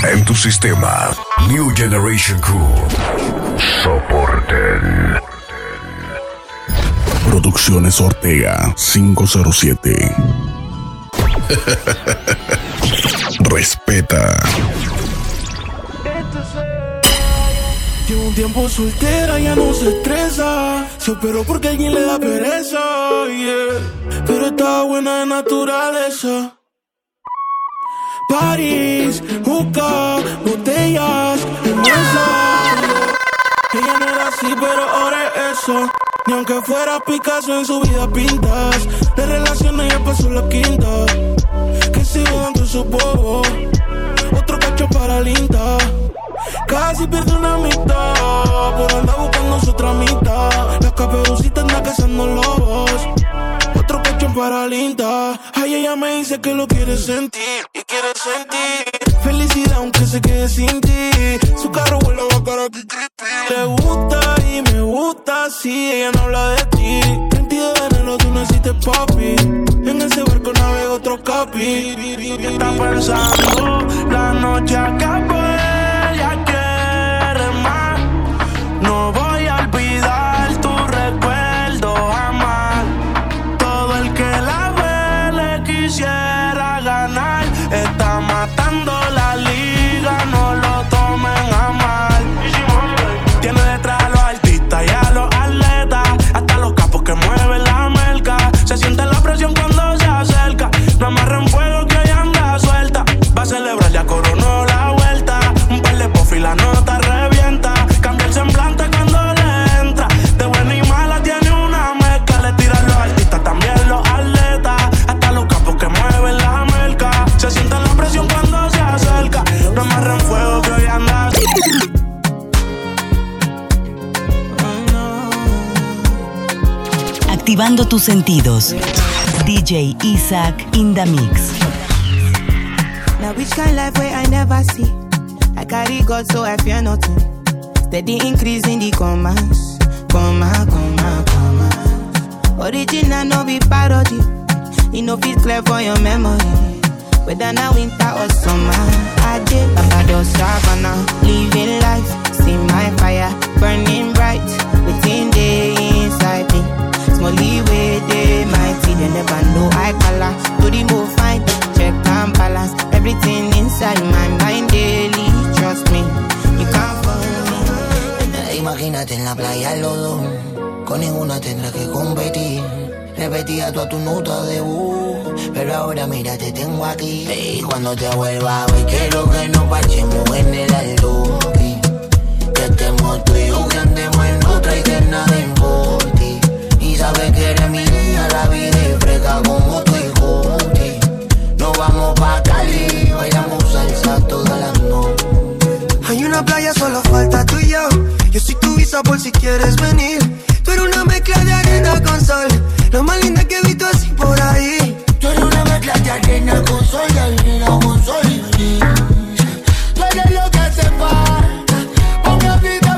En tu sistema, New Generation Crew. Soporten. Producciones Ortega 507. Respeta. Llevo un tiempo soltera, ya no se estresa. Se operó porque alguien le da pereza, yeah. Pero estaba buena de naturaleza. París, juca, botellas, en mesa. Ella no era así, pero ahora es eso. Ni aunque fuera Picasso en su vida pintas. De relaciones ya pasó la quinta. Que sigo dando su bobo. Otro cacho para linda. Casi pierde una mitad, pero anda buscando su otra mitad. La caperucita anda cazando lobos. Otro cacho para linda. Ay, ella me dice que lo quiere sentir y quiere sentir felicidad aunque se quede sin ti. Su carro vuela a cara que creepy. Le gusta y me gusta si ella no habla de ti. 22 de enero tú naciste, papi. En ese barco navega otro capi. ¿Qué está pensando? La noche acabó. No voy a olvidar tu recuerdo jamás. Todo el que la ve le quisiera ganar. Está matando la liga, no lo tomen a mal. Tiene detrás a los artistas y a los atletas, hasta los capos que mueven la merca. Se siente la presión cuando se acerca. No amarren fuego que hoy anda suelta. Va a celebrar, ya coronó la vuelta. Un par de puff y la nota revienta. Cambia el semblante cuando le entra. De buena y mala tiene una mezcla. Le tiran los artistas, también los atletas, hasta los capos que mueven la merca. Se siente la presión cuando se acerca. No amarren fuego que hoy anda. Activando tus sentidos. DJ Isaac in the mix. Now which kind life where I never see. I carry God so I fear nothing. Steady increase in the commas. Comma. Original no be parody. It no fit clear for your memory. Whether now winter or summer. I did Barbados Savannah. Living life, see my fire burning bright within the inside me. Smally way they mighty, they never know I color. Do the move fine, check and balance. Everything inside my mind daily. Trust me, you can't follow me. Imagínate en la playa los dos, con ninguna tendrás que competir. Repetía toda tu nota de voz, pero ahora mira te tengo aquí. Y cuando te vuelva hoy quiero que nos parchemos en el alto. Que estemos tú y yo, que andemos en otra y que nadie importe. Y sabes que eres mi niña, la vida es fresca como tu hijo. Nos vamos pa' Cali, bailamos salsa toda la noche. Hay una playa, solo falta tú y yo. Yo soy tu visa por si quieres venir. Tú eres una mezcla de arena con sol, lo más linda que he visto así por ahí. Tú eres una mezcla de arena con sol, arena con sol y brillo. Tú eres lo que hace falta pa' una vida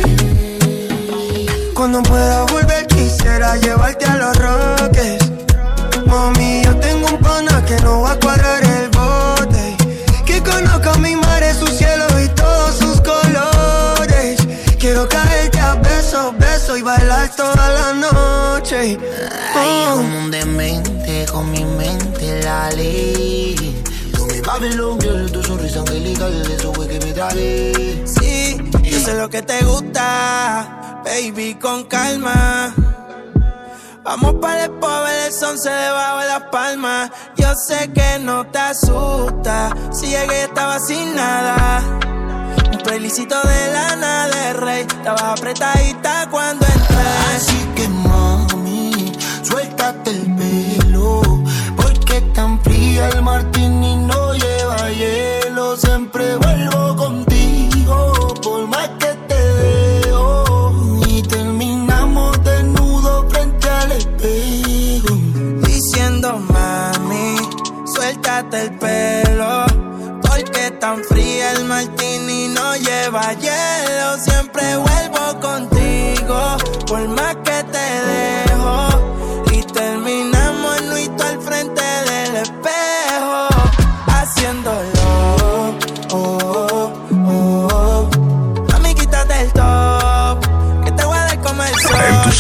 feliz. Cuando pueda volver quisiera llevarte a los Roques. Mami, yo tengo un pana que no va a cuadrar el bote. Que conozca mi mar, su cielo y todos sus colores. Quiero caerte a besos y bailar toda la noche. Ay, como un demente, con mi mente la ley. Tú mi Babylon, girl, tu sonrisa angelical, eso fue que me tragué. Sí, yo sé lo que te gusta, baby, con calma. Vamos para el pobre, el sol se debajo de las palmas. Yo sé que no te asusta si llegué y estaba sin nada. Un playlicito de Lana del Rey, estaba apretadita cuando entré. Así que mami, suéltate el pelo, porque tan fría el martini no lleva hielo. Siempre vuelvo contigo, por más que te dejo. Y terminamos desnudos frente al espejo, diciendo mami, suéltate el pelo, porque tan fría el martini no lleva hielo. Siempre vuelvo contigo, por más que te dejo. Y terminamos nuito al frente del espejo, haciéndolo. Oh.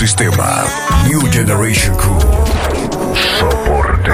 sistema. New Generation Crew. Soporten.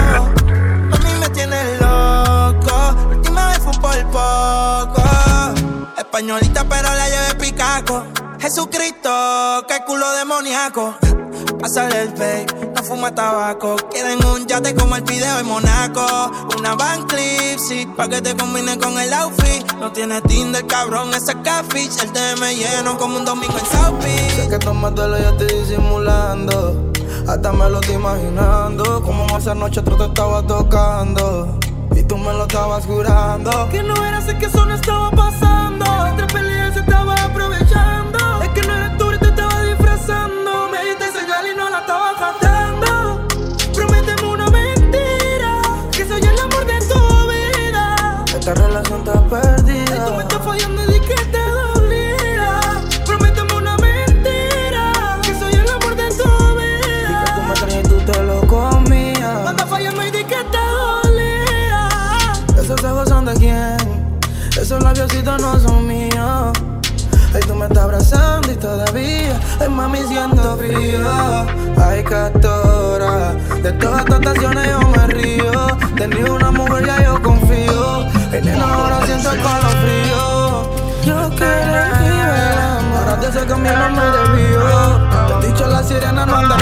A mí me tiene loco. La última vez fue por poco. Españolita pero la llevé picaco. Jesucristo, qué culo demoníaco. Pásale el fake, no fuma tabaco. Quieren un yate como el video en Monaco. Una Van Cleef, sí, pa' que te combine con el outfit. No tiene Tinder, cabrón, ese catfish. El DM lleno como un domingo en South Beach. Sé que tomándolo ya estoy disimulando. Hasta me lo estoy imaginando. Como esa noche otro te estaba tocando y tú me lo estabas jurando. Que no era así, que eso no estaba pasando. Entre peleas se estaba aprovechando. Es que no eres tú y te estaba disfrazando. Me diste señal y no la estaba captando. Prométeme una mentira, que soy el amor de tu vida. Esta relación está perdida. Y tú me estás fallando y di que te dolía. Prométeme una mentira, que soy el amor de tu vida. Y que tú me traías y tú te lo comías. Me estás fallando y di que te dolía. ¿Esos ojos son de quién? Esos labiositos no son míos. Ay, tú me estás abrazando y todavía, ay, mami, siento frío. Ay, Castora, de todas tus estaciones yo me río. Tenía una mujer, ya yo confío. Ay, nena, ahora siento el calofrío. Yo que elegí el amor, ahora de ese camino me desvío. Te he dicho, la sirena no anda.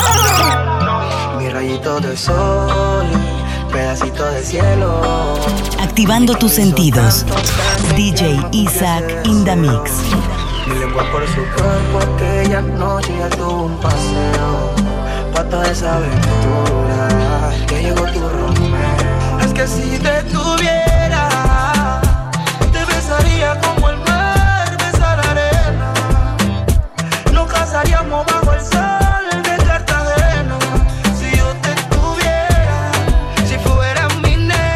Mi rayito de sol, pedacito de cielo. Activando tus sentidos. DJ Isaac in the mix. Mi lengua por su cuerpo aquella noche ya tuvo un paseo. Pa' toda esa aventura que llegó tu Romeo. Es que si te tuviera, te besaría como el mar besa la arena. Nos casaríamos bajo el sol de Cartagena. Si yo te tuviera, si fuera mi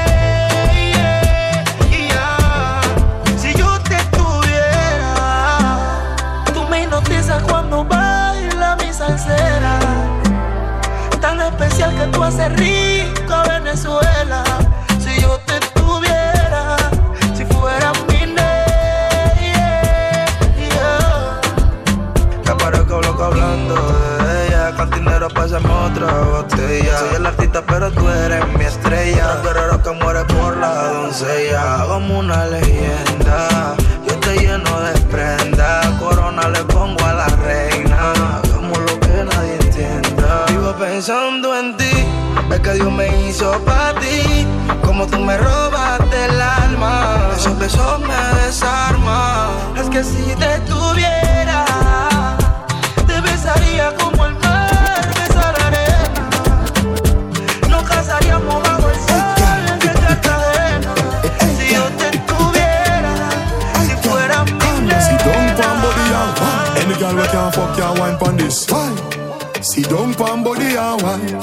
ney, si yo te tuviera, tú me hipnotizas cuando baila mi salsera. Tan especial que tú haces rico a Venezuela. Si yo te tuviera, si fuera mi ney, te parezco loco hablando de ella. Cantinero, pásame otra botella. Soy el artista pero tú eres mi estrella. El guerrero que muere por la doncella. Como una leyenda, yo te lleno de prenda. Corona le pongo a la reina. Hagamos lo que nadie entienda. Vivo pensando en ti, es que Dios me hizo pa' ti. Como tú me robaste el alma, esos besos me desarman. Es que si te tuviera, te besaría como el mar besa la arena. Nos casaríamos bajo el sol de Cartagena. Si yo te tuviera, si fuera mi nena. Sit down pan body and wine. Any girl we can fuck can wine pan this. Sit down pan body and wine.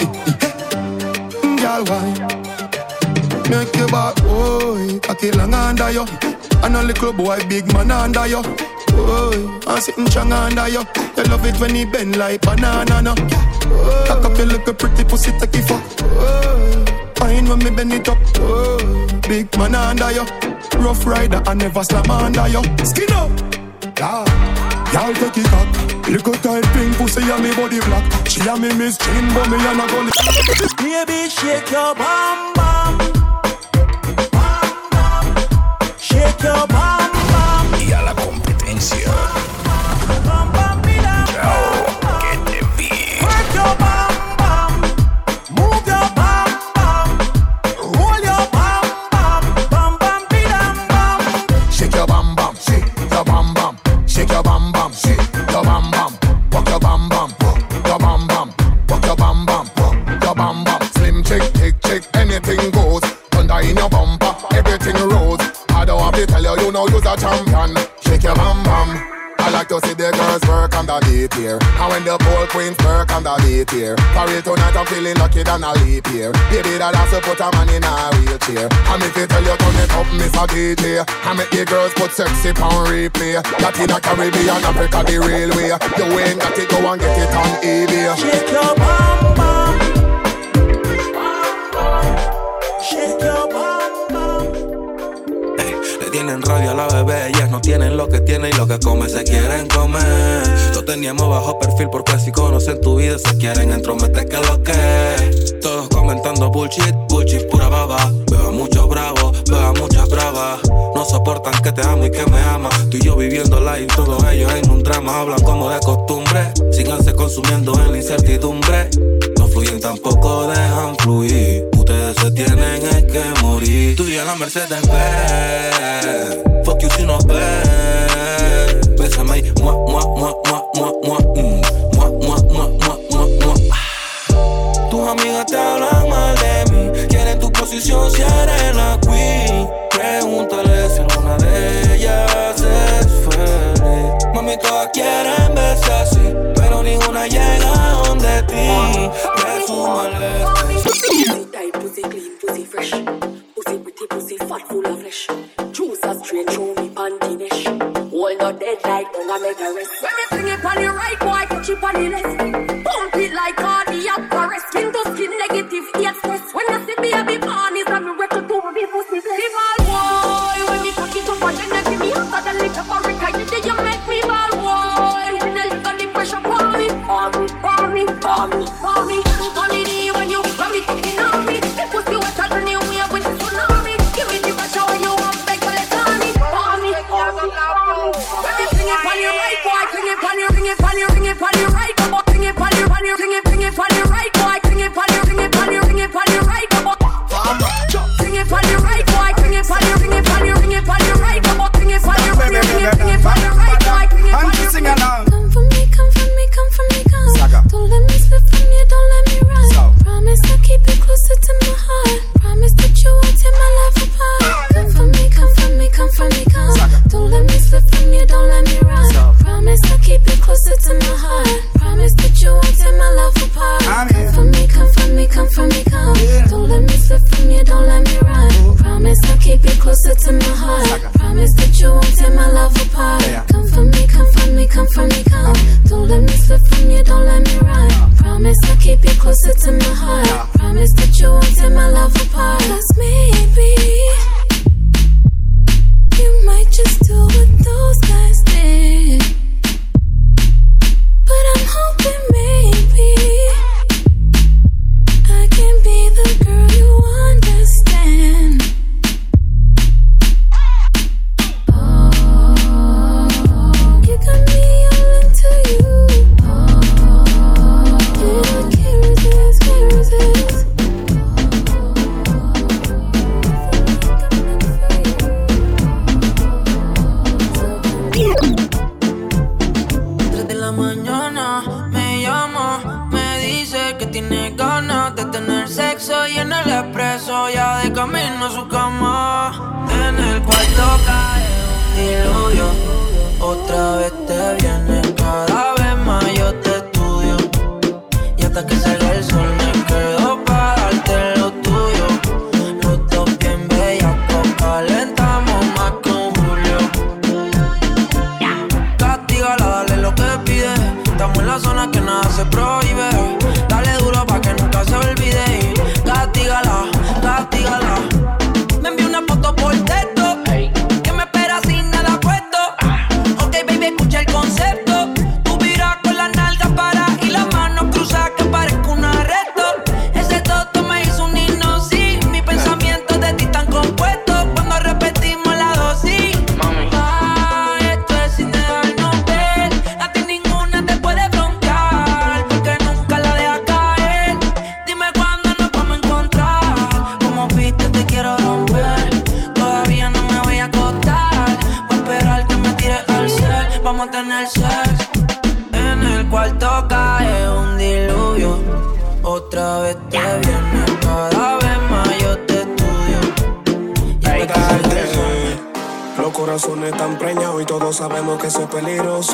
Girl wine. Make your back, boy. I kill long under you. And a little boy, big man under you. Boy, I'm sitting strong under you. You love it when he bend like banana, no. Cock up your little pretty pussy, take it fuck. Fine when me bend it up. Big man under you. Rough rider, I never slam under you. Skin up. Yeah. Y'all take it up. Little tight pink pussy and me body black. She and me miss chin, but me and a gully. Baby, shake your bam bam. Bam bam. Shake your bam bam. Y a la competencia. Bam bam, mira. Chao, que te vi. Work your bam bam. Move your bam bam. Roll your bam bam. Bam bam, mira bam. Shake your bam bam, shake your bam bam, shake your bam bam, shake your bam bam, walk your bam bam, your bam bam, walk your bam bam, your bam bam. Slim chick, tick chick, anything goes. Thunder in your bumper, everything rolls. I don't have to tell you, you know you're a champion. Shake your bam bam. I like to see the girls work on the beat here. And when the pole queens work on the beat here. For it tonight I'm feeling lucky than a leap here. Baby that has to put a man in a wheelchair. And if you tell you turn it up, Mr. DJ. And make the girls put sexy on replay. That in a Caribbean, Africa the real way. You ain't got it, go and get it on eBay. Shake your bam bam. Shake your bam bam. tienen rabia la bebé. Ellas no tienen lo que tienen y lo que comen se quieren comer. Lo teníamos bajo perfil porque así conocen tu vida. Se quieren entrometer que lo que. Todos comentando bullshit, bullshit pura baba. Veo a muchos bravos, veo a muchas bravas. No soportan que te amo y que me amas. Tú y yo viviendo live, todos ellos en un drama. Hablan como de costumbre, síganse consumiendo en la incertidumbre. No fluyen, tampoco dejan fluir. Ustedes se tienen que morir. Tú y yo en la Mercedes Benz. Fuck you si nos ven. Bésame ahí, mua, mua, mua, mua, mua, mua, mua, mua, mua, mua, mua. Tus amigas te hablan mal de mí. Quieren tu posición si eres la queen. Pregúntale si alguna de ellas es feliz. Mami, todas quieren verse así, pero ninguna llega a donde ti. Presúmale. Pussy tight, pussy clean, pussy fresh. Pussy pretty, pussy fat, full of flesh. Juice a straight through me panty nesh. All not dead like don't make a rest. When me fling it on the right, boy, touch it on the left. Pump it like cardiac arrest. Skin to skin, negative, hate stress. When you see baby born, is a miracle to me, pussy bless. Give all boy, when me cock it up and then you give me after the lick up and recoil. Then you make me ball boy. When you lick on the pressure, pour me, pour me, pour me, pour me, pour me. Only the when you grab me, taking on me. The pussy wetter than you, we have with the tsunami. Give me the pressure when you want, beg for it on me. Pour me, pour me, pour me. When you fling it on your right, boy, fling it on your, ring it on your, ring it on your right, boy. Fling it on your, ring it on your right, boy. Fling it on your, ring it on your, ring it on your right, boy. Fling it on your right, boy. Fling it on your, ring it on your, ring it on your right, boy. Fling it on your, ring it on your right, boy. Fling it on your, sing along. Come for me, come for me, come for me, come. Don't let me slip from you, don't let me run. Promise I'll keep it closer to my heart. Promise that you won't tear my life apart. Come for me, come for me, come for me, come. Don't let me slip from you, don't let me run. Promise I'll keep it closer to my heart. Promise that you won't tear my life apart. Come for me, come for me, come for me, come. Don't let me slip from you, don't let me run. Promise I'll keep it closer to my heart. Promise that you won't tear my love apart. Come for me, come for me, come for me, come. Don't let me slip from you, don't let me run. Promise I'll keep it closer to my heart. Promise that you won't tear my love apart. 'Cause maybe you might just do what those guys did, but I'm hoping maybe I can be the girl you understand. Oh, you got me all into you. Oh, can't resist, can't resist. De la mañana me llama, me dice que tiene ganas de tener sexo y en el expreso ya de camino a su cama. En el cuarto cae un diluvio, otra vez te vienes, cada vez más yo te estudio. Y hasta que salga el sol me quedo para darte lo tuyo. Los dos bien bellacos, calentamos más que un Julio. Castígala, dale lo que pide. Estamos en la zona que nada se prohíbe. Dale duro pa' que nunca se olvide. Castígala, castígala. Me envió una foto por texto, que me espera sin nada puesto. Ok, baby, escucha el concepto. Tú miras con las nalgas para y las manos cruzadas que parezco un arresto. Ese toto me hizo un himno, sí. Mis pensamientos de ti están compuestos cuando repetimos la dosis. Esto es sin dejarnos ver. A ti ninguna te puede broncear, porque nunca la dejas caer. Dime cuándo nos vamos a encontrar. Como viste te quiero romper. Todavía no me voy a acostar. Voy a esperar que me tires al cielo. Vamos a tener sexo. En el cuarto cae un diluvio, otra vez te vienes, cada vez más yo te estudio. Y hasta que salga el sol. Los corazones están preñados y todos sabemos que eso es peligroso.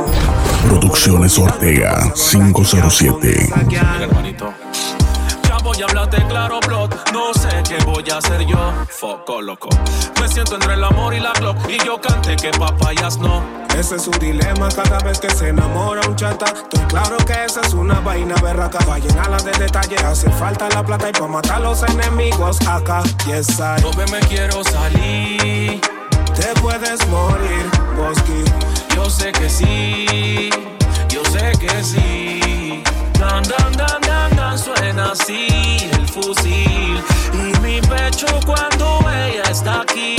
Producciones Ortega 507. Mira, hermanito. y háblate claro, plot. No sé qué voy a hacer yo. Foco loco. Me siento entre el amor y la Glock. Y yo canté que papayas no. Ese es un dilema cada vez que se enamora un chata. Estoy claro que esa es una vaina berraca. Pa' llenarla de detalles hace falta la plata. Y pa' matar a los enemigos acá. Yes, I. No me quiero salir. Te puedes morir, Bosky. Yo sé que sí. Yo sé que sí. Dan, dan, dan, dan, dan. Suena así el fusil. Y mi pecho cuando ella está aquí.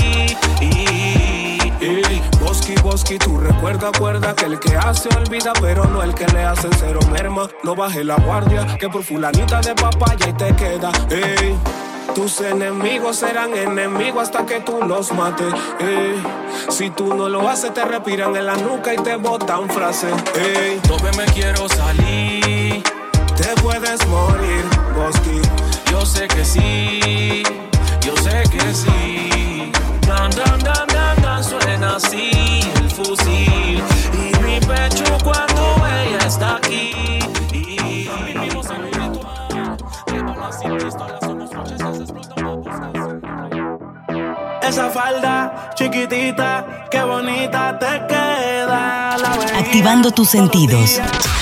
Bosky, tú recuerda que el que hace olvida, pero no el que le hace cero merma. No bajes la guardia, que por fulanita de papaya y te queda. Ey, tus enemigos serán enemigos hasta que tú los mates. Ey, si tú no lo haces, te respiran en la nuca y te botan frases. Ey, tope me quiero salir. Te puedes morir, Bosky. Yo sé que sí, yo sé que sí. Dan, dan, dan, dan, dan, suena así el fusil. Y mi pecho cuando ella está aquí. Y vivimos en un ritual. De balas sin pistolas, somos noches que se explotan a buscar. Esa falda chiquitita, qué bonita te queda. Activando tus sentidos.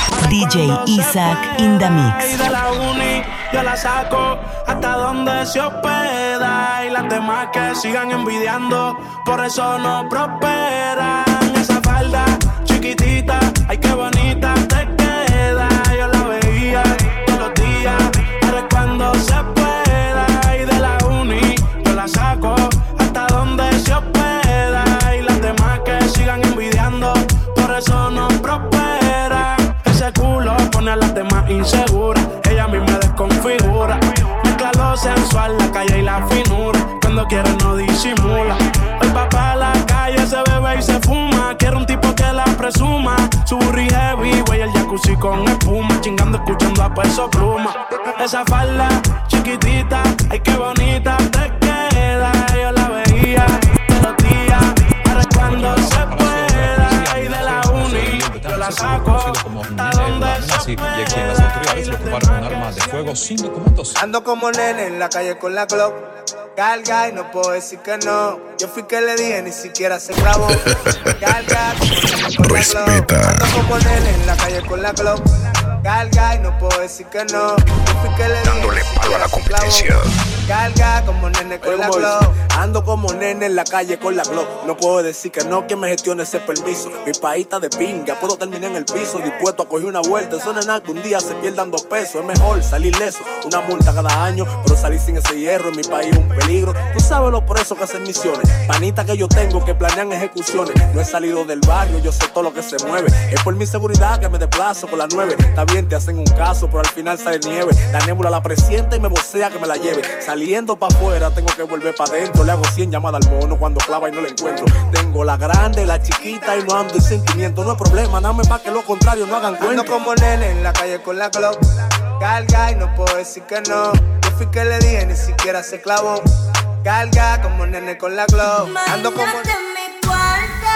DJ Isaac in the mix. De la uni yo la saco hasta donde se hospeda. Y las demás que sigan envidiando, por eso no prosperan. Esa falda chiquitita, ay qué bonita te queda. Yo la veía todos los días, ahora es cuando se pueda. Y de la uni yo la saco hasta donde se hospeda. Y las demás que sigan envidiando, por eso no prosperan. Ese culo pone a las demás inseguras. Ella misma desconfigura. Mezcla lo sensual, la calle y la finura. Cuando quiere no disimula. El papá a la calle se bebe y se fuma. Quiere un tipo que la presuma. Su burri heavy, güey, el jacuzzi con espuma. Chingando, escuchando a Peso Pluma. Esa falda chiquitita, ay qué bonita te queda. Yo la veía todos los días, ahora es cuando se pueda. Y de la uni yo la saco hasta donde se pueda. Y aquí en las autoridades le ocuparon un arma de fuego sin documentos. Ando como nene en la calle con la Glock. Carga y no puedo decir que no. Yo fui que le dije, ni siquiera se grabó. Carga como nene con la Glock. Ando como nene en la calle con la Glock. Carga y no puedo decir que no. Yo fui que le dije, dándole palo a la competencia. Carga como nene con la Glock. Ando como nene en la calle con la Glock. No puedo decir que no, que me gestione ese permiso. Mi país está de pinga, puedo terminar en el piso. Dispuesto a coger una vuelta, eso no es nada que un día se pierdan 2 pesos. Es mejor salir leso, una multa cada año, pero salir sin ese hierro en mi país es un peligro. Tú sabes lo por eso que hacen misiones. Panita que yo tengo que planean ejecuciones. No he salido del barrio, yo sé todo lo que se mueve. Es por mi seguridad que me desplazo con la 9. Está bien, te hacen un caso, pero al final sale nieve. La nébula la presiente y me vocea que me la lleve. Saliendo pa' afuera, tengo que volver pa' adentro. Le hago 100 llamadas al mono cuando clava y no la encuentro. Tengo la grande, la chiquita y no ando en sentimiento. No hay problema, nada más pa' que lo contrario no hagan cuento. Ando como nene en la calle con la Glock. Carga y no puedo decir que no. Yo fui que le dije, ni siquiera se clavó. Carga como nene con la Glock. Ando como en mi cuarto,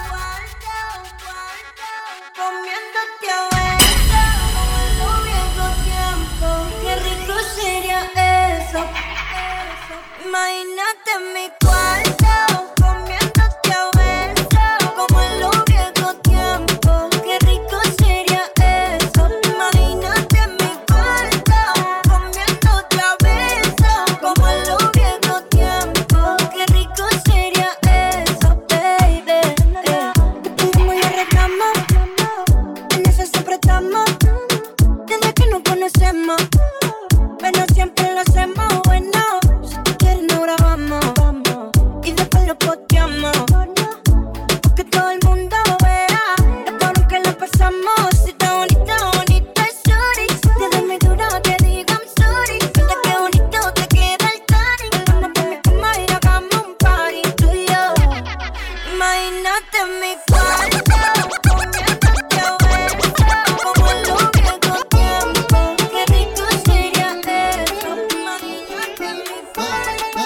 comiéndote a besos como en los viejos tiempos. Qué rico sería eso. Imagínate en mi cuarto, comiéndote a besos como en los viejos tiempos. Qué rico sería eso. Imagínate en mi cuarto, comiéndote a besos como en los viejos tiempos. Qué rico sería eso, baby. Como lo arreglamos, en eso siempre estamos. Desde que nos conocemos, pero siempre lo hacemos bueno. Si tú quieres nos grabamos y después lo posteamos, porque todo el mundo vea lo cabrón que la pasamos. Si está bonita, bonita es sorry. Te doy muy duro, te digo I'm sorry. Mira qué bonito te queda el tani. Cuando te me cama y hagamos un party tú y yo. Imagínate en mi cuarto, comiéndote a besos como en los viejos tiempos. Qué rico sería eso. Imagínate en mi cuarto.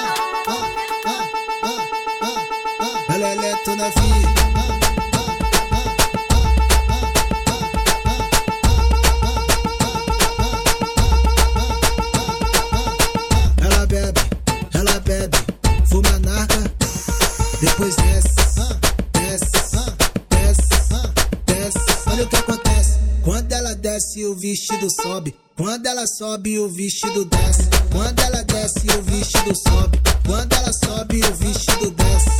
Olha o que acontece. Quando ela desce, o vestido sobe. Quando ela sobe, o vestido desce. Quando ela desce, o vestido sobe. Quando ela sobe, o vestido desce.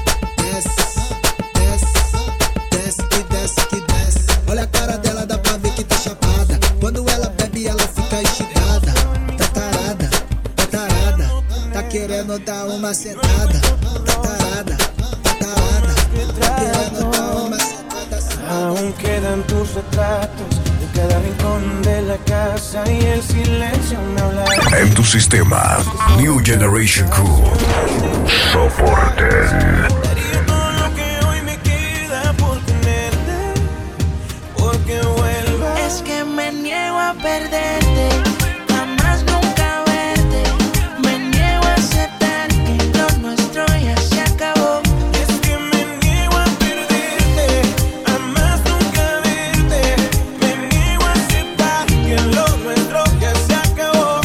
Desce, que desce, que desce. Olha a cara dela, dá pra ver que tá chapada. Quando ela bebe, ela fica excitada. Tá tarada, tá tarada. Tá querendo dar uma sentada. Tá tarada, tá tarada. Tá querendo dar uma sentada. Aún quedan tus retratos de cada rincón de la casa y el silencio me habla. En tu sistema, New Generation Crew. Soporten. Daría todo lo que hoy me queda por tenerte, porque vuelvas. Es que me niego a perderte, jamás nunca verte. Me niego a aceptar que lo nuestro ya se acabó. Es que me niego a perderte, jamás nunca verte. Me niego a aceptar que lo nuestro ya se acabó.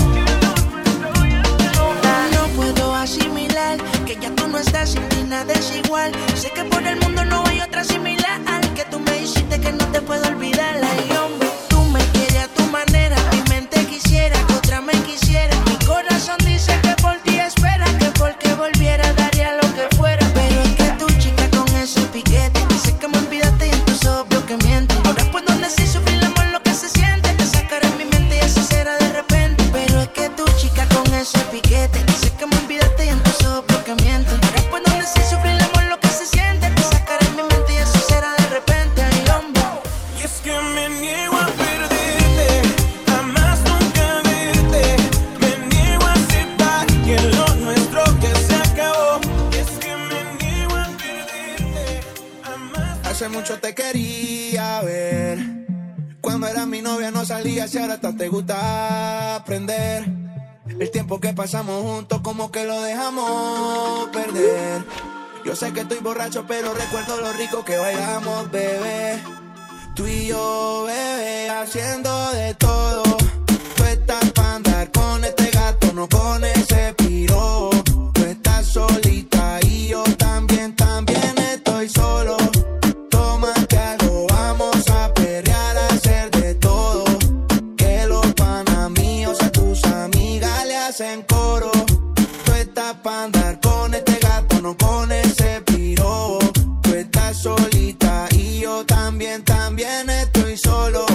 No puedo asimilar que ya tú no estás, sin ti nada es igual. Sé que por el mundo no hay otra similar, que tú me dijiste que no te puedo olvidar. Ay, hombre, tú me quieres a tu manera, mi mente quisiera que otra me quisiera. Mi corazón dice que por ti espera, que porque volviera daría lo que fuera. Pero es que tu chica con ese piquete dice que me olvidaste y en tus ojos veo que mientes. Ahora puedo decir sufrir el amor lo que se siente, te sacaré en mi mente y eso será de repente. Pero es que tu chica con ese piquete dice que me olvidaste y en tus ojos veo que mientes. Ahora puedo decir sufrir el amor lo que se siente, te sacaré en mi mente y eso será de repente. Ay, hombre. Y es que me niego a perderte, jamás nunca verte. Me niego a aceptar que lo nuestro ya se acabó. Y es que me niego a perderte, jamás. Hace mucho te quería ver. Cuando eras mi novia no salías y ahora hasta te gusta aprender. El tiempo que pasamos juntos como que lo dejamos perder. Yo sé que estoy borracho pero recuerdo lo rico que bailamos, bebé. Tú y yo, bebé, haciendo de todo. Tú estás pa' andar con este gato, no con ese piro. Tú estás solita y yo también estoy solo. Tómate algo, vamos a perrear, a hacer de todo. Que los panas míos a tus amigas le hacen coro. Tú estás pa' andar con este gato, no con ese piro. Tú estás solita y yo también estoy solo.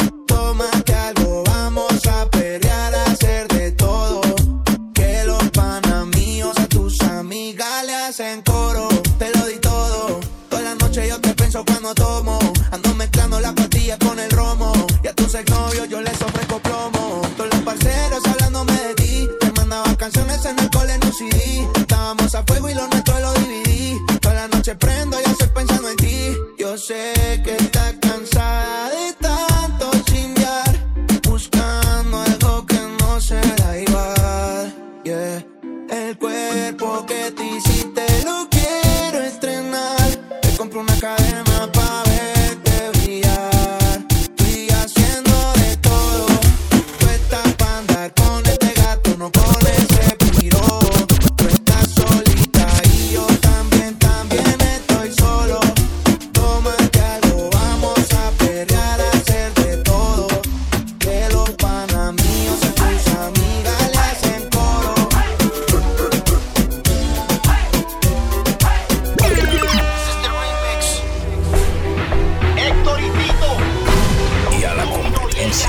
Tómate algo, vamos a perrear, a hacer de todo. Que los panas míos a tus amigas le hacen coro. Te lo di todo, toda la noche yo te pienso cuando tomo. Ando mezclando las pastillas con el romo. Y a tus exnovios yo les ofrezco plomo. Todos los parceros hablándome de ti. Te mandaba canciones en el cole en un CD. Estábamos a fuego y lo nuestro lo dividí. Toda la noche prendo y estoy pensando en ti. Yo sé que estás cansada de tanto chingar, buscando algo que no será igual. Yeah. El cuerpo que te hiciste lo quiero estrenar. Te compro una cadena pa' verte brillar. Estoy haciendo de todo. Tú estás pa' andar con este gato, no con ese piro. Tú estás solita y yo también estoy solo. Tómate algo, vamos a perrear, a hacer de todo. Que los panas míos a tus amigas le hacen coro. Héctor y Tito. Y a la competencia.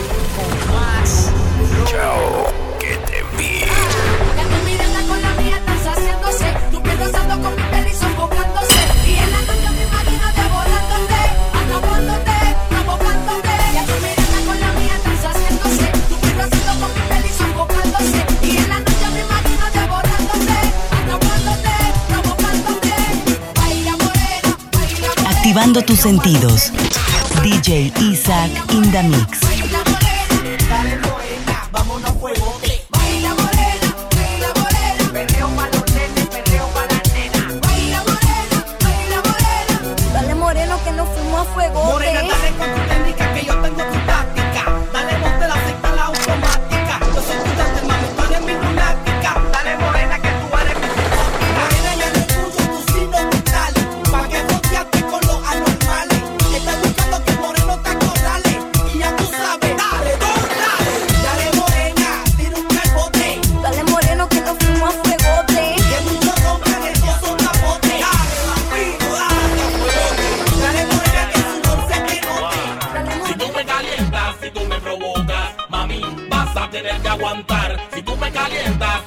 Chao, que te vi. Ya tu mirada con la mía estás haciéndose. Tu piel rozando con mi piel y sofocándose. Y en la noche me imagino devorándote, acabándote, provocándote. Ya tu mirada con la mía estás haciéndose. Tu piel rozando con mi piel y sofocándose. Y en la noche me imagino devorándote, acabándote, provocándote. Baila morena, baila morena. Activando tus sentidos. DJ Isaac in the mix. Dale morena, vámonos a fuego. Baila morena, Perreo pa' los nenes, perreo pa' las nenas. baila morena. Dale moreno que nos fuimos a fuego. Morena, dale con tu técnica que yo tengo tu táctica. Dale, ponte la secta, la automática. Yo soy tu tante, mami, tú eres mi lunática. Dale morena que tú eres mi psicótica. Morena, yo no escucho tu signo, tu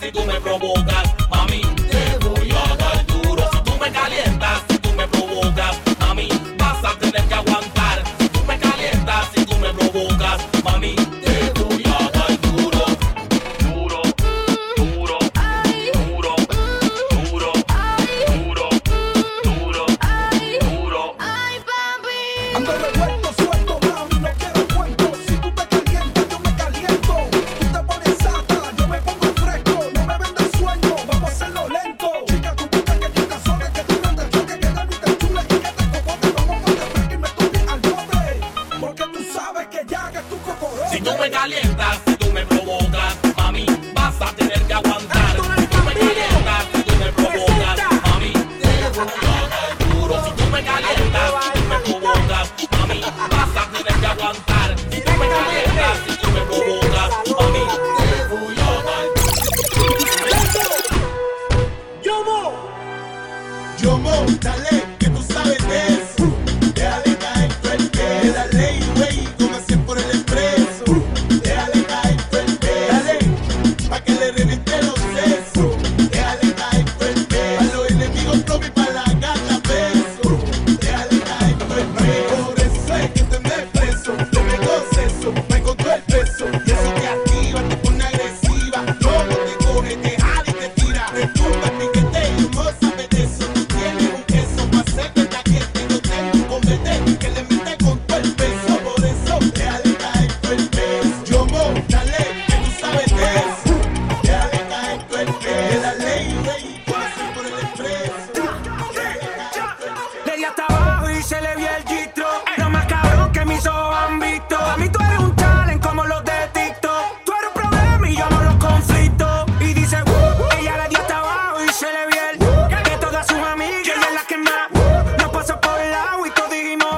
si tú me provocas, mami, te voy a dar duro. Si tú me calientas, si tú me provocas, mami, vas a tener que aguantar. Si tú me calientas, si tú me provocas, mami, te voy a dar duro. Duro, duro, duro, duro, duro, duro, duro. Ay, papi. Ando revuelto, suelto, mami, no quiero cuento. Si tú te calientas, yo me caliento. Tú te pones sata, yo me pongo fresco. No me vendas sueño, vamos a hacerlo lento. Chica, tú puta que tú sola, que tú andas choque, que David te chula y que te cocote. Vamos a poner y me toque al doble. Porque tú sabes que ya que tú cocorote. Si tú me calientas, si tú me provocas, mami, vas a tener que aguantar. Si tú me calientas, si tú me provocas, mami, te voy a dar duro. Si tú me calientas, si tú me provocas, mami, vas a tener que aguantar. Si tú me calientas, si tú me provocas, mami, te voy a dar Yomo, dale, que tú sabes de eso. Déjale caer fuerte, dale, güey, como así por el expreso. Déjale caer fuerte, dale, pa' que le reviente los sesos. Déjale caer fuerte, a los enemigos propios pa' la gata beso. Déjale caer fuerte, por eso es que te me preso. Te me goceso, me encontró el peso. Y eso te activa, te pone agresiva. Luego te coge, te jala y te tira. Te tumba, piquete, y no sabe de eso. Tú tienes un queso pa' hacer que te aquiete. Yo tengo un comete que le mete con todo el peso. Por eso, déjale caer fuerte. Yomo, dale, que tú sabes de eso. Déjale caer fuerte, dale, güey, como así por el expreso. Le di hasta abajo y se le vio el gistro. Lo más cabrón que mis ojos han visto. A mí tú eres un talent como los de TikTok. Tú eres un problema y yo amo los conflictos. Y dice, ella le dio hasta abajo y se le vio el de todas sus amigas. Ella es la que más nos pasó por el agua y todos dijimos,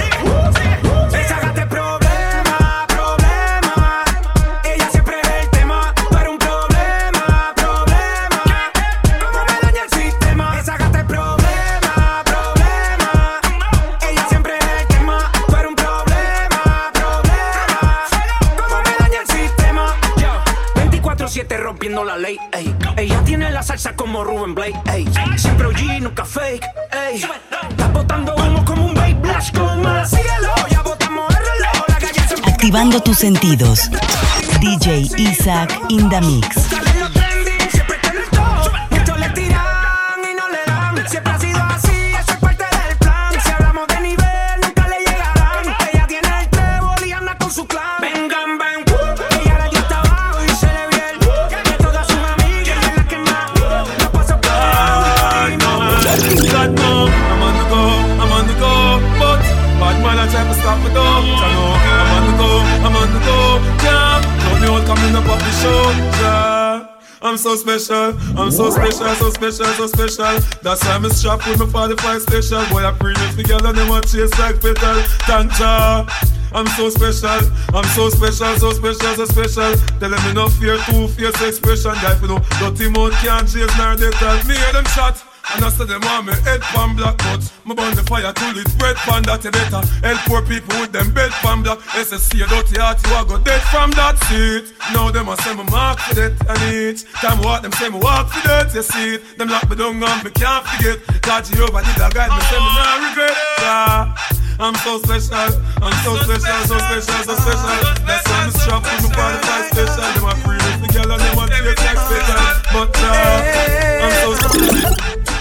esa gata es problema, problema. Ella siempre es el tema. Tú eres un problema, problema. Cómo me daña el sistema. Esa gata es problema, problema. Ella siempre es el tema. Tú eres un problema, problema. Cómo me daña el sistema. Yo, 24/7 rompiendo la ley, ey. Ella tiene la salsa como Ruben Blake, ey. Siempre OG, nunca fake, ey. Está botando humo como un babe blash con mala cielo. Ya botamos el reloj, la calle se Activando tus sentidos. DJ Isaac in the mix. siempre está en el top. Muchos le tiran y no le dan. Siempre ha sido así, eso es parte del plan. Si hablamos de nivel, nunca le llegarán. Ella tiene el trébol y anda con su clan. Vengan, ven, ella le dio hasta abajo y se le vio el de todas sus amigas. Ella es la que más no pasa por I know, God know, I'm on the go, but bad man I try to stop me though. I know, I'm on the go, yeah. Love me all coming up off the show, yeah. I'm so special, so special. That's why I'm strapped with my 45 special. Boy, I pretty for girl and them a chase like petal. Thank ya. I'm so special, so special. Tell them me no fear, two-face expression. Die for no dirty mouth can't chase nor they tell me hear them shot. And I said them on me head pan black, but me burn the fire till it's red pan that you better. Help poor people with them bed pan black. SSC a dirty heart, you a go dead from that seat. Now them a say me mark for that and each time what them say me walk for that, you see it. Them lock me down and me can't forget. God Jehovah did a guide me, say me not regret. Yeah. I'm so special, so special. That's why I'm strapped with my 45 special. Them a free with the girl and them a chase like special. But I'm so special.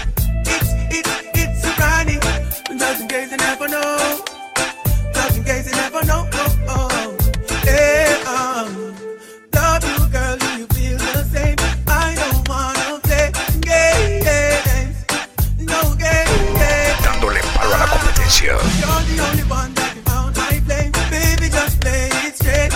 It's a Ronnie, just in case you never know. Just in case you never know. Love you, girl, do you feel the same? I don't wanna play games. No games. Dándole palo a la competencia. You're the only one that you found my flame. Baby, just play it straight.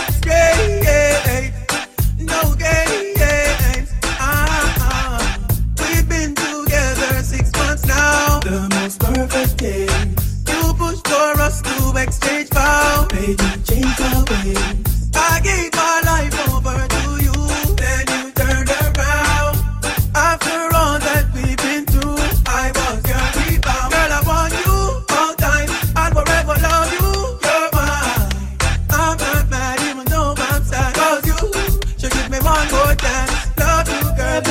No games. We've been together 6 months now. The most perfect days. You pushed for us to exchange vows. Made me change my ways. I gave my life over to you. Then you turned around. After all that we've been through, I was your rebound. Girl, I want you all time. I'll forever love you. You're mine. I'm not mad even though I'm sad. 'Cause you should give me one more chance. Love you, girl.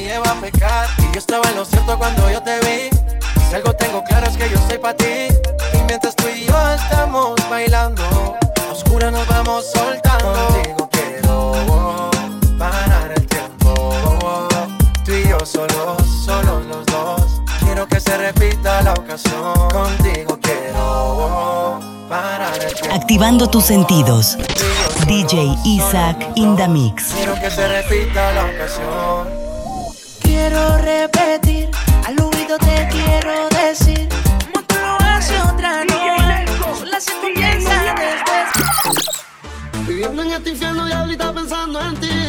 lleva a pecar. Y yo estaba en lo cierto cuando yo te vi. Si algo tengo claro es que yo soy pa' ti. Y mientras tú y yo estamos bailando, a oscuras nos vamos soltando. Contigo quiero parar el tiempo. Tú y yo solos los dos. Quiero que se repita la ocasión. Contigo quiero parar el tiempo. Activando tus sentidos. DJ Isaac in the mix. Quiero que se repita la ocasión. Quiero repetir, al oído te quiero decir, como tú lo haces otra noche, sola si comienza después. Viviendo en este infierno y ahorita pensando en ti,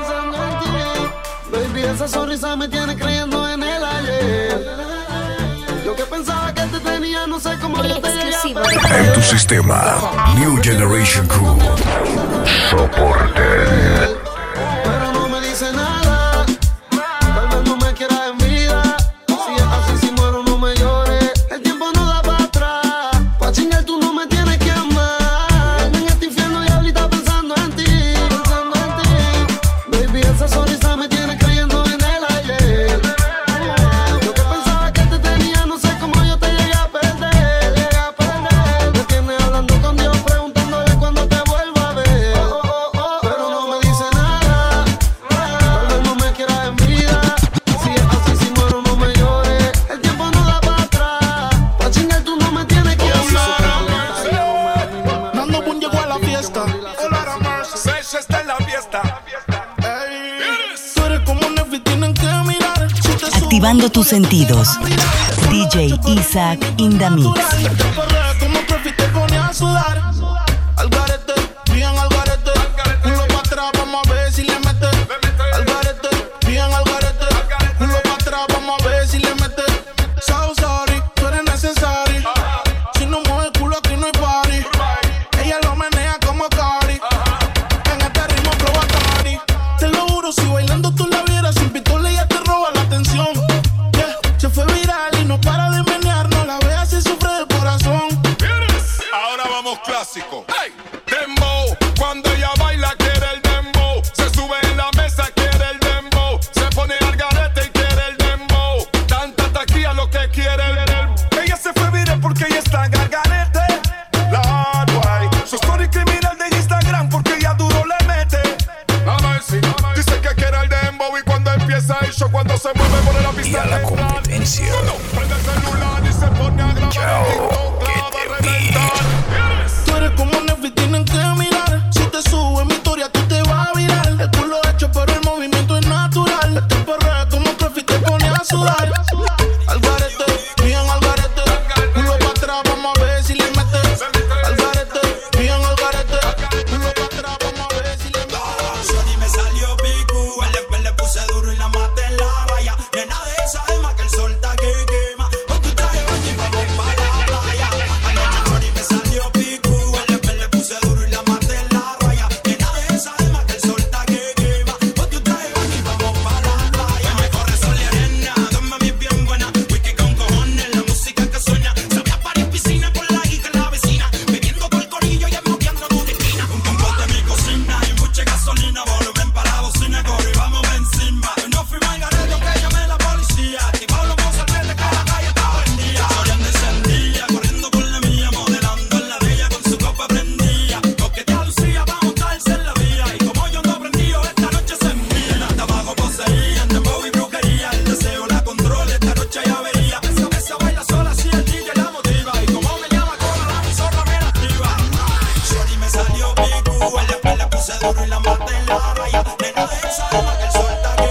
Baby, esa sonrisa me tiene creyendo en el ayer. Yo que pensaba que te tenía, no sé cómo yo te llegué. En tu sistema, New Generation Crew. Soporte. Pero no me dice nada. Tal vez no me quieras en vida. Si es así, si muero no me llores. El tiempo no da para atrás. Pa' chingar tú no me tienes que amar. En este infierno y ahorita pensando en ti. Baby, esa sonrisa me tiene creyendo en el ayer. Yo que pensaba que te tenía, no sé cómo yo te llegué a perder. Me tienes hablando con Dios, preguntándole cuándo te vuelvo a ver. Pero no me dice nada. Tal vez no me quieras en vida. Si es así, si muero no me llores. El tiempo no da para atrás. Pa' chingar tú no me tienes que amar. Nando Boom llegó a la fiesta. Sesh está en la fiesta. Tú eres como Nefi, tienen que mirar. Si te subo, Activando tus sentidos. DJ Isaac in the mix. te perreas como Nefi, te pone a sudar. Al garete, bien al garete. Culo pa' atrás, vamos a ver si le mete. Al garete, bien al garete. Culo pa' atrás, vamos a ver si le mete. So sorry, tú eres necesario. Si no mueve el culo aquí no hay party. Ella lo menea como Cari. En este ritmo flow Atari. Te lo juro, si bailando tú la vieras sin pistola ella te roba la atención. Yeah, se fue viral y no para de menear. No la veas si sufre del corazón. Ahora vamos clásico. Hey, dembow. Cuando ella baila quiere el dembow. Se sube en la mesa quiere el dembow. Se pone al garete y quiere el dembow. Tanta taquilla lo que quiere el dembow. Ella se fue viral porque ella está en el garete. La guay. Su story criminal de Instagram porque ella duro le mete. La mercy. Dice que quiere el dembow y cuando empieza el show, cuando se mueve pone la pista. Y a la competencia. Prende el celular y se pone a grabar. Chao, que te vi. Tú eres como Nefi, tienen que mirar. Si te subo en mi historia, tú te vas a virar. El culo hecho, pero el movimiento es natural. Te perrea como Nefi, te pone a sudar. Al garete, bien al garete. Culo pa' atrás, vamos a ver si le mete. Al garete, bien al garete. Culo pa' atrás, vamos a ver si le mete. Shorty me salió picu, le puse duro y la maté en la raya. Nena de esa alma que el sol está que quema. Con tu traje baño y vamos para la playa. Anoche Shorty me salió picu, le puse duro y la maté en la raya. Nena de esa alma que el sol está que quema. Con tu traje baño y vamos para la playa. Me corre sol y arena, dos mami bien buena. Whisky con cojones, la música que suena. Sabía parir piscina con la hija y la vecina. Bebiendo con el corillo y emboqueando tu esquina. Un compote en mi cocina y mucha gasolina. Volumen para la bocina, corre y vamos encima. No fui mangareto que llamé la policía. Activado los mozalbetes que la calle estaba en día. Llorando encendía, corriendo por la mía. Modelando en la de ella con su copa prendía. Coquetea Lucía para montarse en la vía. Y como yo no aprendido, esta noche se envía. Hasta abajo poseía, en dembow y brujería. El deseo la controla, esta noche ya vería. Esa baila sola si el DJ la motiva. Y como me llama cola, la emisora me la activa. Shorty me salió picu, le puse duro y la maté en la raya. Nena de esa alma que el sol está que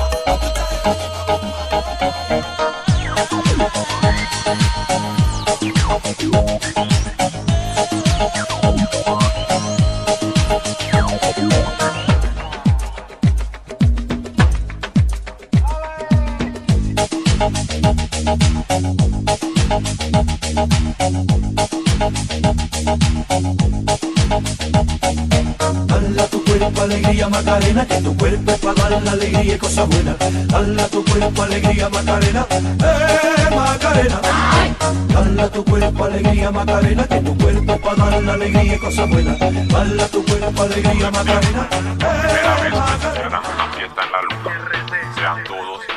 Dale a tu cuerpo alegría Macarena, que tu cuerpo es para dar la alegría y cosas buenas. Dale a tu cuerpo alegría Macarena, Macarena. Dale a tu cuerpo alegría Macarena, que tu cuerpo es para dar la alegría y cosas buenas. Dale a tu cuerpo alegría Macarena, Primera vez que se celebra una fiesta en la luna. Sean todos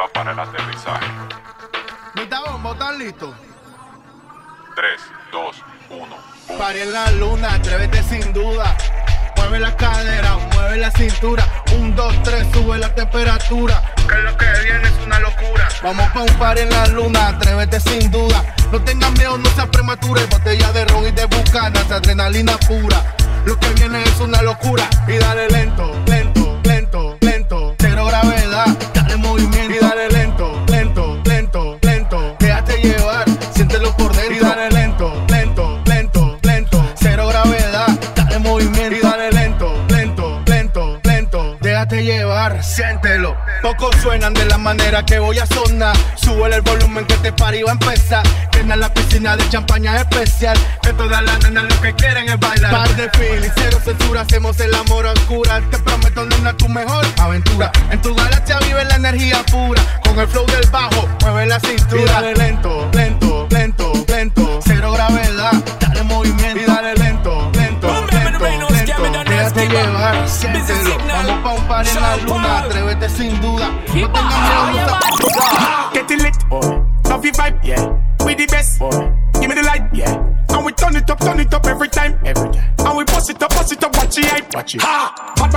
arriba para el aterrizaje. Mitabombo, ¿están listos? 3, 2, 1. Paré en la luna, atrévete sin duda. Mueve la cadera, mueve la cintura. 1, 2, 3, sube la temperatura. Que lo que viene es una locura. Vamos pa' un party en la luna, atrévete sin duda. No tengas miedo, no seas prematura. Botella de ron y de Bucanas, adrenalina pura. Lo que viene es una locura. Y dale lento, lento, lento, lento. Cero gravedad, dale movimiento. Y dale lento, lento, lento, lento. Déjate llevar, siéntelo por dentro. Y dale lento, lento, lento, lento. Cero gravedad, dale movimiento. Y dale lento, lento, lento, lento. Déjate llevar, siéntelo. Pocos suenan de la manera que voy a sonar. Súbele el volumen que este party va a empezar. Llena la piscina de champaña especial. Que todas las nenas lo que quieren es bailar. Par de fil y cero censura, hacemos el amor a oscuras. Te prometo, nena, tu mejor aventura. En tu galaxia vive la energía pura. Con el flow del bajo, mueve la cintura. Y dale lento, lento, lento, lento. Cero gravedad, dale movimiento. Y dale lento, lento, lento, lento. Déjate llevar, siéntelo. Vamos pa' un party en la luna, atrévete sin duda. No tengas miedo, no Get it lit, love your vibe, yeah. We the best, give me the light, yeah. And we turn it up every time, And we bust it up, watch the hype, Ha!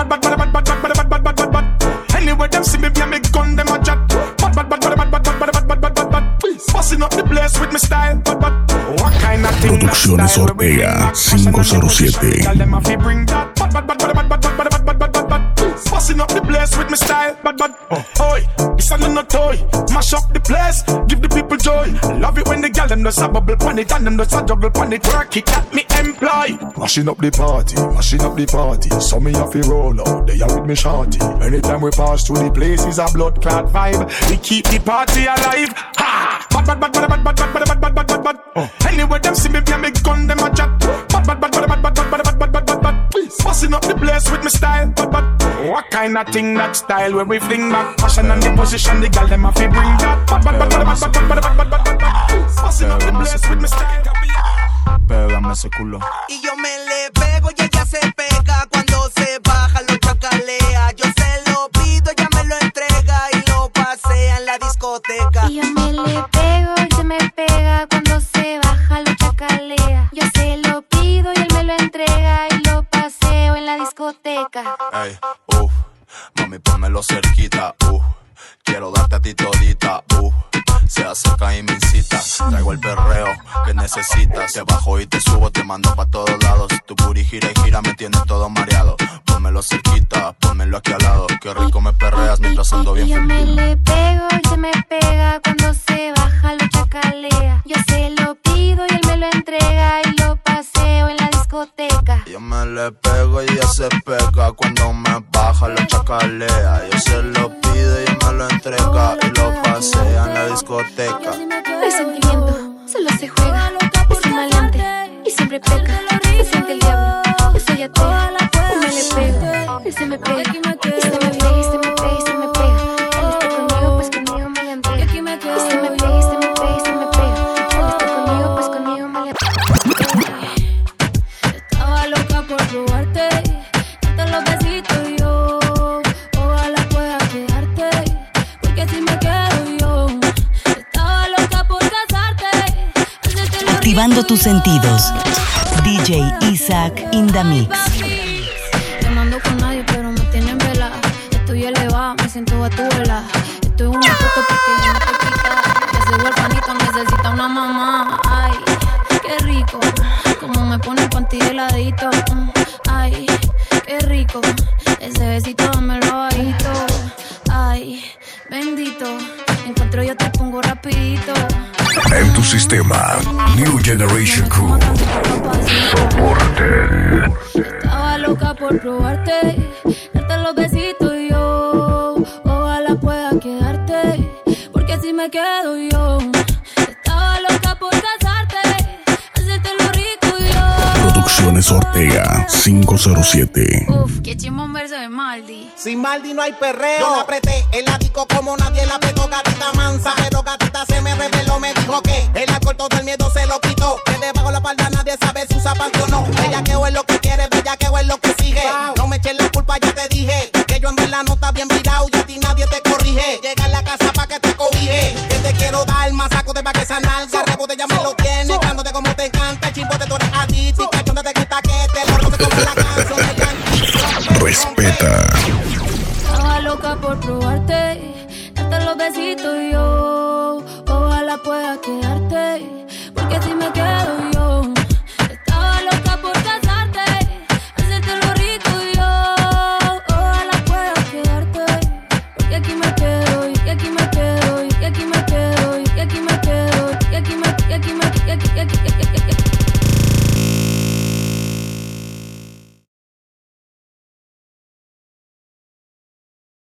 Bad. Anyway, them see me, be a me gun, them a jack. Bad. Busting up the place with my style, bad. What kind of thing? Producciones Ortega 507. Tell them if you bring that, bad. Busting up the place with my style, bad. Oi, it's a no toy. Mash up the place, give the people joy. Love it when the girl them just a bubble pon it and them just a juggle pon it. Work it at me employ. Mashing up the party. So me have to roll out, they are with me shorty. Anytime we pass through the place is a blood clot vibe. We keep the party alive. Ha! Bad. Anyway, them see me be a me gun, them a chat. Bad. Busting up the place with me style, bad. What kind of thing that style where we fling back? Fashion and the position, the girl them have to bring that. Bad. Busting up the place with me style. Pégame ese culo. Y yo me le pego y ella se pega. Cuando se baja lo chacalea. Yo se lo pido, ella me lo entrega y lo pasea en la discoteca. Y yo me le pego y se me pega. Cuando se baja lo chacalea. Yo se lo pido y él me lo entrega y lo paseo en la discoteca. Ey, mami, pónmelo cerquita, quiero darte a ti todita, se acerca y me incita. Traigo el perreo que necesitas. Te bajo y te subo, te mando pa' todos lados. Tu booty gira y gira, me tiene todo mareado. Pónmelo cerquita, pónmelo aquí al lado. Qué rico me perreas mientras ando bien feliz. feliz. Yo me le pego y se me pega. Cuando se baja lo chacalea. Yo se lo pido y él me lo entrega y lo paseo en la discoteca. Yo me le pego y ella se pega. Cuando me baja lo chacalea. Yo se lo pido y él me lo entrega y lo pasea en la discoteca. El sentimiento solo se juega. Yo soy maleante y siempre peca. Se siente el diablo, yo soy atea. Yo me le pego, él se me pega. Y se me pega, y se me pega, y se me pega. Él está conmigo, pues conmigo me le entrega. Y se me pega, y se me pega, y se me pega. Él está conmigo, pues conmigo me le Estaba loca por probarte. Darte los besitos y yo. Ojalá pueda quedarte. Porque si me quedo yo. Estaba loca por casarte. Activando tus sentidos. DJ Isaac in the mix. Yo no ando con nadie, pero me tienen vela. Estoy elevada, me siento batuela. Estoy en una foto porque yo no te quita. Ese huerfanito necesita una mamá. Ay, qué rico. Como me pone el panty heladito. Ay, qué rico. Ese besito dámelo bajito. Ay, bendito. Encuentro yo te pongo rapidito. En tu sistema, New Generation Crew. Soporte. Estaba loca por probarte, darte los besitos y yo. Ojalá pueda quedarte, porque si me quedo yo. Estaba loca por casarte, hacerte lo rico y yo. Producciones Ortega 507. Uf, qué chimón verso de Maldi. Sin Maldi no hay perreo. Yo la apreté en la disco como nadie la apretó. Gatita mansa, pero gatita se me reveló. Me dijo que el alcohol todo el miedo se lo quitó. Que debajo la espalda nadie sabe si usa panty o no. Bellaqueo es lo que quiere, bellaqueo es lo que sigue. No me eches la culpa, ya te dije que yo en verdad no está bien virado y a ti nadie te corrige. Llega a la casa pa' que te pa' que esa nalga rebote ya me lo tiene. Cándote como te encanta, chimbote tú eres adicto y cachonda te quita que te lo robe como la canción de Yankee. Respeta. Estaba loca por probarte, darte los besitos y yo ojalá pueda quedarte.